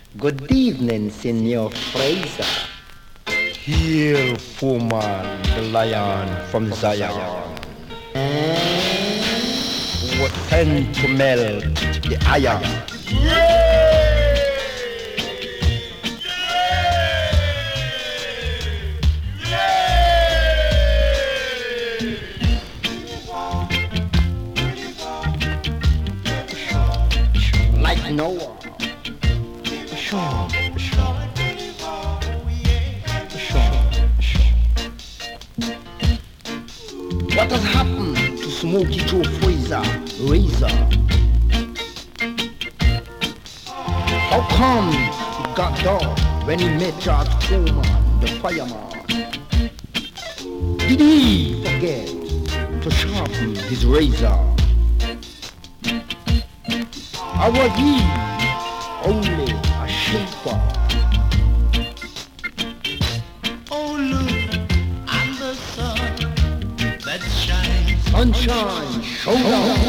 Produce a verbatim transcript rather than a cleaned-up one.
Good evening, Senor Fraser. Here, Foreman, the lion from Zion, who tend to melt the iron. Like Noah. Sure, sure, What has happened to Smokey Joe Fraser, Razor? How come he got down when he met George Foreman, the fireman? Did he forget to sharpen his razor? Or was he only a shaper? Oh, look, I'm the sun that shines. Sunshine, show down.